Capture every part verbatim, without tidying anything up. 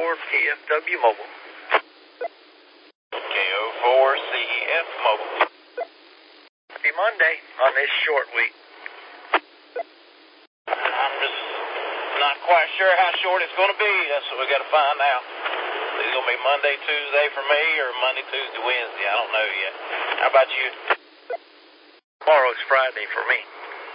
four K F W Mobile. K O four C E F Mobile. Happy Monday on this short week. I'm just not quite sure how short it's going to be. That's what we got to find out. Is it going to be Monday, Tuesday for me, or Monday, Tuesday, Wednesday? I don't know yet. How about you? Tomorrow's Friday for me.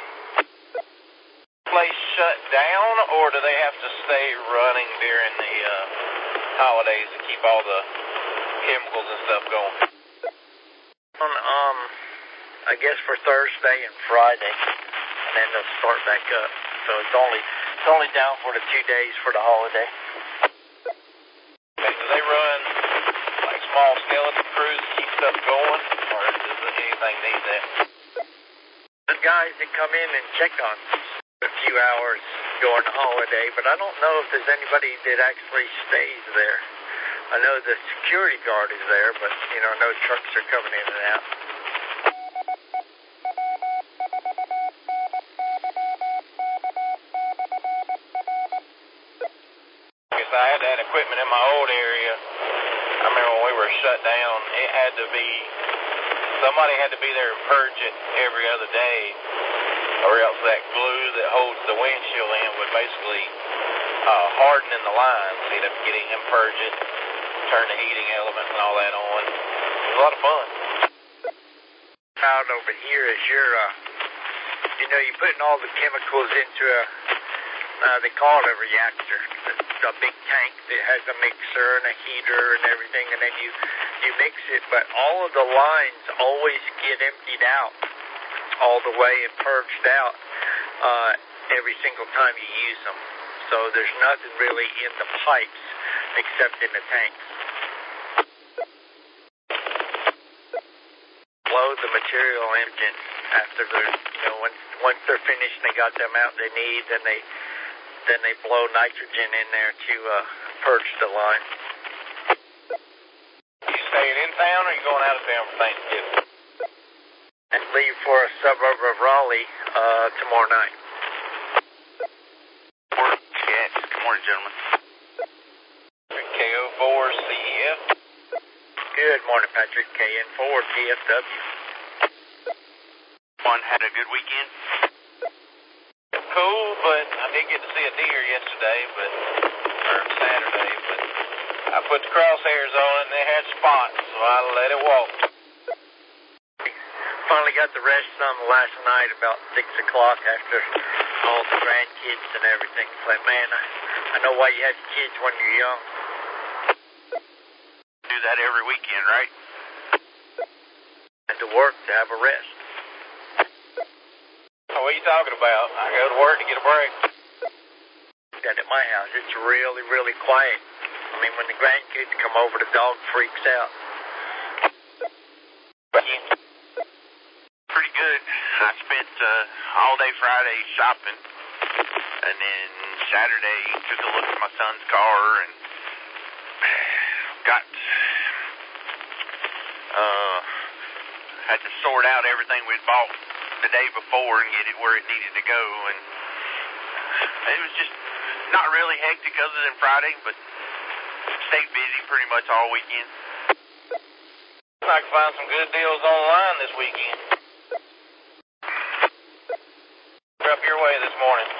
Place shut down, or do they have to stay running during the uh, holidays to keep all the chemicals and stuff going? On, um, I guess for Thursday and Friday, and then they'll start back up. So it's only it's only down for the two days for the holiday. Okay, do they run like small skeleton crews to keep stuff going, or does anything need that? The guys that come in and check on a few hours during the holiday, but I don't know if there's anybody that actually stays there. I know the security guard is there, but, you know, no trucks are coming in and out. I guess I had that equipment in my old area. I remember when we were shut down, it had to be, somebody had to be there and purge it every other day, or else that glue that holds the windshield in would basically uh, harden in the lines. So you'd have to get in and purge it, turn the heating elements and all that on. It was a lot of fun. Out over here is your, uh, you know, you're putting all the chemicals into a, uh, they call it a reactor, a big tank that has a mixer and a heater and everything, and then you, you mix it, but all of the lines always get emptied out all the way and purged out uh, every single time you use them. So there's nothing really in the pipes except in the tanks. Blow the material engine after they're, you know, once once they're finished and they got them out they need, then they then they blow nitrogen in there to uh, purge the line. You staying in town, or you going out of town for Thanksgiving? And leave for a suburb of Raleigh uh, tomorrow night. Yes. Good morning, gentlemen. K O four C E F. Good morning, Patrick. K N four T F W. One had a good weekend. Cool, but I did get to see a deer yesterday, but or Saturday, but I put the crosshairs on it and they had spots, so I let it walk. Finally got the rest some last night about six o'clock after all the grandkids and everything. It's like, man, I, I know why you have kids when you're young. Do that every weekend, right? And to work to have a rest. Oh, what are you talking about? I go to work to get a break. And at my house, it's really, really quiet. I mean, when the grandkids come over, the dog freaks out. Pretty good. I spent uh, all day Friday shopping, and then Saturday took a look at my son's car and got uh had to sort out everything we'd bought the day before and get it where it needed to go, and it was just not really hectic other than Friday, but stayed busy pretty much all weekend. I can find some good deals online this weekend. We're up your way this morning.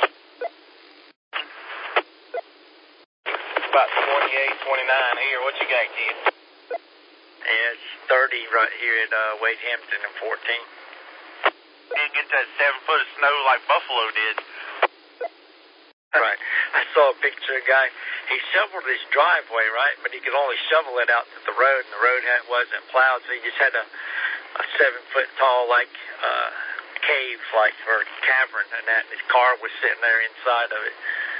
About twenty-eight, twenty-nine here. What you got, kid? Yeah, it's thirty right here at uh, Wade Hampton and fourteen. Didn't get that seven foot of snow like Buffalo did. Right. I saw a picture of a guy. He shoveled his driveway, right? But he could only shovel it out to the road, and the road had, wasn't plowed, so he just had a, a seven-foot-tall, like, uh, cave, like, or cavern, and that, and his car was sitting there inside of it.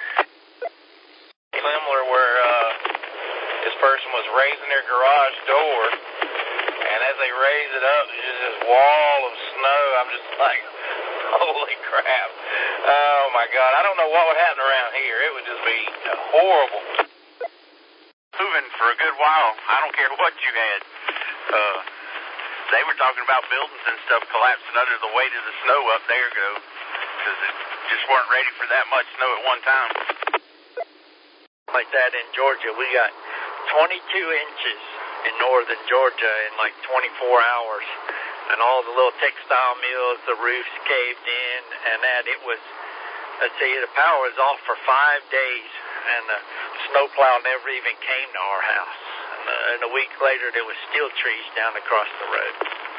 Similar where uh, this person was raising their garage door, and as they raised it up, there's just this wall of snow. I'm just like, holy crap. Oh, my God. I don't know what would happen around here. It would just be horrible. Moving for a good while. I don't care what you had. Uh, they were talking about buildings and stuff collapsing under the weight of the snow up there, ago, because it just weren't ready for that much snow at one time. like that in Georgia. We got twenty-two inches in northern Georgia in like twenty-four hours. And all the little textile mills, the roofs caved in, and that it was, let's see, the power was off for five days, and the snowplow never even came to our house. And, uh, and a week later, there was still trees down across the road.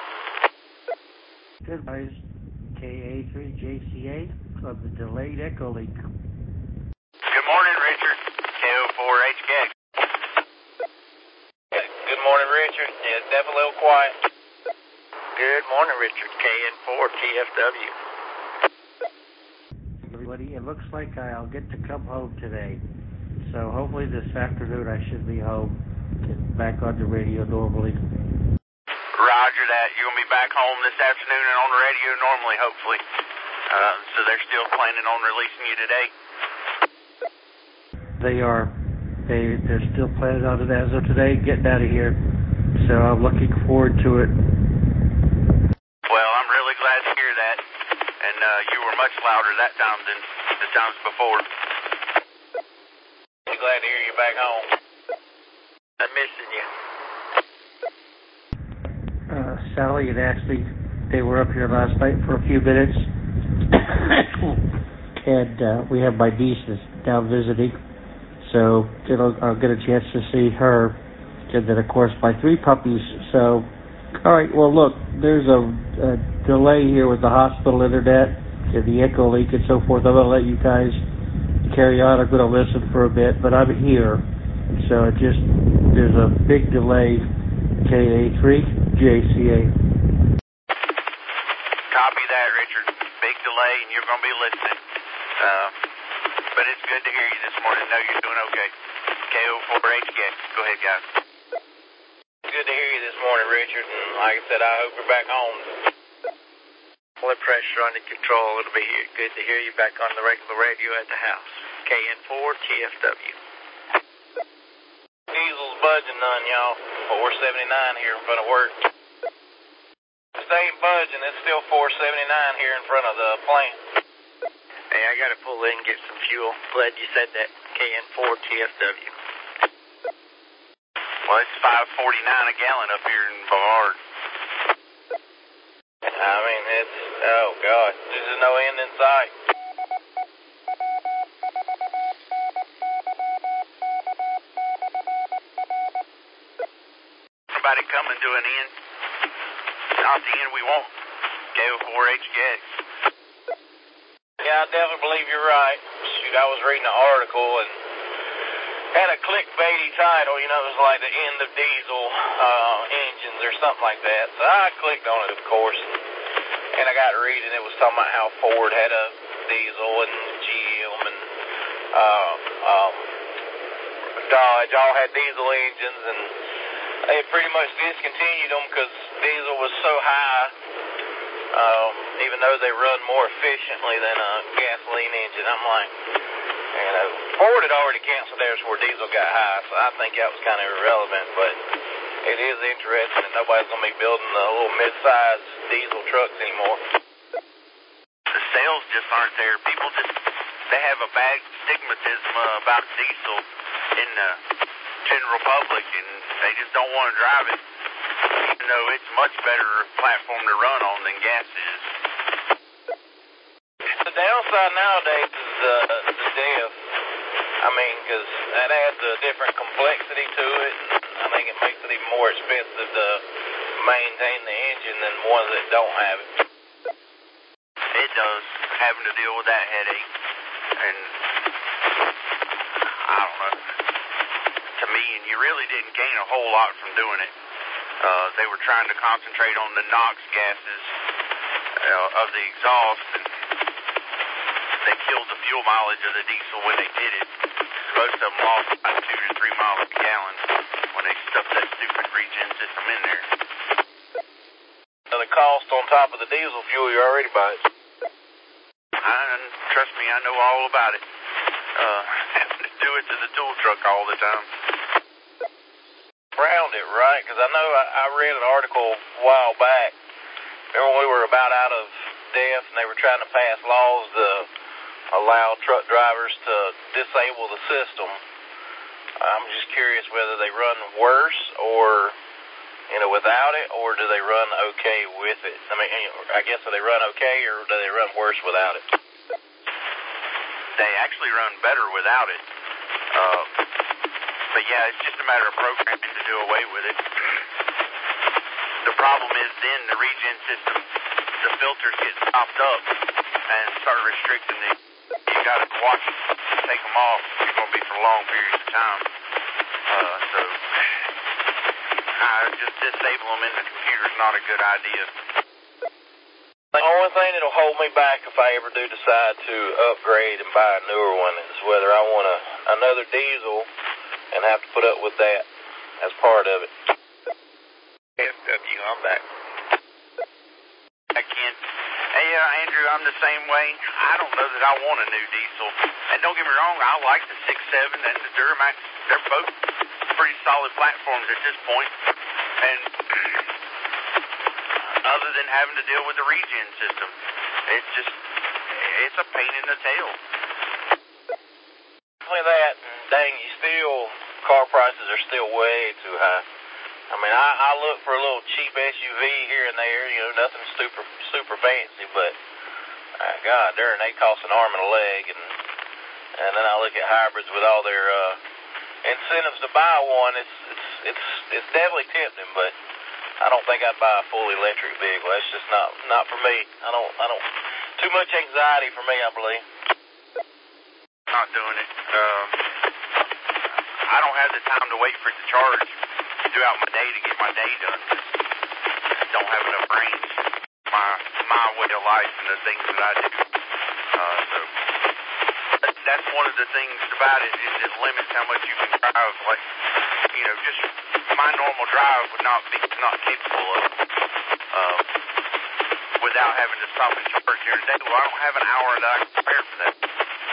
Good guys, K A three J C A of the delayed echo leak. Good morning, Richard. K O four H K. Good morning, Richard. Yeah, it's definitely a little quiet. Good morning, Richard. K N four T F W. Everybody, it looks like I'll get to come home today. So hopefully this afternoon I should be home, get back on the radio normally. Roger that. You're going to be back home this afternoon and on the radio normally, hopefully. Uh, so they're still planning on releasing you today? They are. They, they're still planning on it as of today, getting out of here. So I'm looking forward to it. Well, I'm really glad to hear that. And uh, you were much louder that time than the times before. I'm glad to hear you back home. I'm missing you. Uh, Sally and Ashley, they were up here last night for a few minutes. and uh, we have my nieces down visiting. So it'll, I'll get a chance to see her. And then, of course, my three puppies. So, all right, well, look, there's a, a delay here with the hospital internet and the echo leak and so forth. I'm going to let you guys carry on. I'm going to listen for a bit, but I'm here. So it just, there's a big delay. K A three J C A. Copy that, Richard. Big delay, and you're going to be listening. Uh, but it's good to hear you this morning. Know you're doing okay. K O four H K. Go ahead, guys. Good to hear you this morning, Richard. And like I said, I hope you're back home. Blood pressure under control. It'll be good to hear you back on the regular radio at the house. K N four T F W. Diesel's budging none, y'all. four seventy-nine here in front of work. It ain't budging. It's still four seventy-nine here in front of the plant. Hey, I got to pull in and get some fuel. Glad you said that. K N four T F W. Well, it's five forty-nine a gallon up here in Bavard. I mean, it's, oh, God. There's just no end in sight. Somebody coming to an end. Not the end we want. K O four H K. Yeah, I definitely believe you're right. Shoot, I was reading an article and had a clickbaity title, you know, it was like the end of diesel uh, engines or something like that. So I clicked on it, of course, and, and I got reading. It was talking about how Ford had a diesel and G M and uh, um, Dodge all had diesel engines, and they pretty much discontinued them because diesel was so high, um, even though they run more efficiently than a gasoline engine. I'm like, you know, Ford had already canceled theirs before diesel got high, so I think that was kind of irrelevant, but it is interesting that nobody's going to be building the little mid-sized diesel trucks anymore. The sales just aren't there. People just, they have a bad stigmatism uh, about diesel in the general public, and they just don't want to drive it, even though it's a much better platform to run on than gas is. The downside nowadays is uh, the D E F. I mean, because that adds a different complexity to it, and I think it makes it even more expensive to maintain the engine than ones that don't have it. It does, having to deal with that headache, and I don't know. To me, and you really didn't gain a whole lot from doing it. Uh, they were trying to concentrate on the NOx gases uh, of the exhaust, and they killed the fuel mileage of the diesel when they did it. Most of them lost about two to three miles per gallon when they stuffed that stupid regen system in there. So the cost on top of the diesel fuel you're already buying. And trust me, I know all about it. Uh, having to do it to the tool truck all the time. Round it, right? Because I know I, I read an article a while back. Remember when we were about out of D E F and they were trying to pass laws to allow truck drivers to disable the system I'm just curious whether they run worse or, you know, without it, or do they run okay with it? I mean, I guess do they run okay, or do they run worse without it? They actually run better without it. Uh, but yeah, it's just a matter of programming to do away with it. The problem is then the regen system, the filters get stopped up and start restricting the, you gotta watch them, take them off. It's gonna be for long periods of time. Uh, so I just disable them in the computer is not a good idea. The only thing that'll hold me back if I ever do decide to upgrade and buy a newer one is whether I want a, another diesel and have to put up with that as part of it. F W, I'm back. I can't. Hey, uh, Andrew, I'm the same way. I don't know that I want a new diesel. And don't get me wrong, I like the six seven and the Duramax. They're both pretty solid platforms at this point. And other than having to deal with the regen system, it's just, it's a pain in the tail. With that, dang, you still, car prices are still way too high. I mean, I, I look for a little cheap S U V here and there, you know, nothing super super fancy, but, uh, God, darn, they cost an arm and a leg, and and then I look at hybrids with all their uh, incentives to buy one. It's it's it's it's definitely tempting, but I don't think I'd buy a full electric vehicle. That's just not not for me. I don't I don't too much anxiety for me, I believe. Not doing it. Uh, I don't have the time to wait for it to charge throughout my day to get my day done. I don't have enough range. My my way of life and the things that I do. Uh, so that, that's one of the things about it is it limits how much you can drive. Like, you know, just my normal drive would not be not capable of uh, without having to stop and charge here today. Well, I don't have an hour that I can spare for that.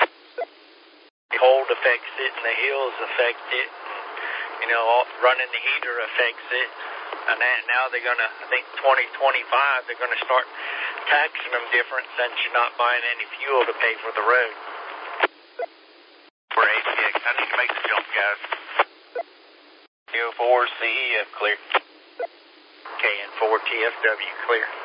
Cold affects it, and the hills affect it. And, you know, all, running the heater affects it. And that, now they're going to, I think twenty twenty-five, they're going to start taxing them different since you're not buying any fuel to pay for the road. For A T X, I need to make the jump, guys. Q four C E F clear. K N four T F W clear.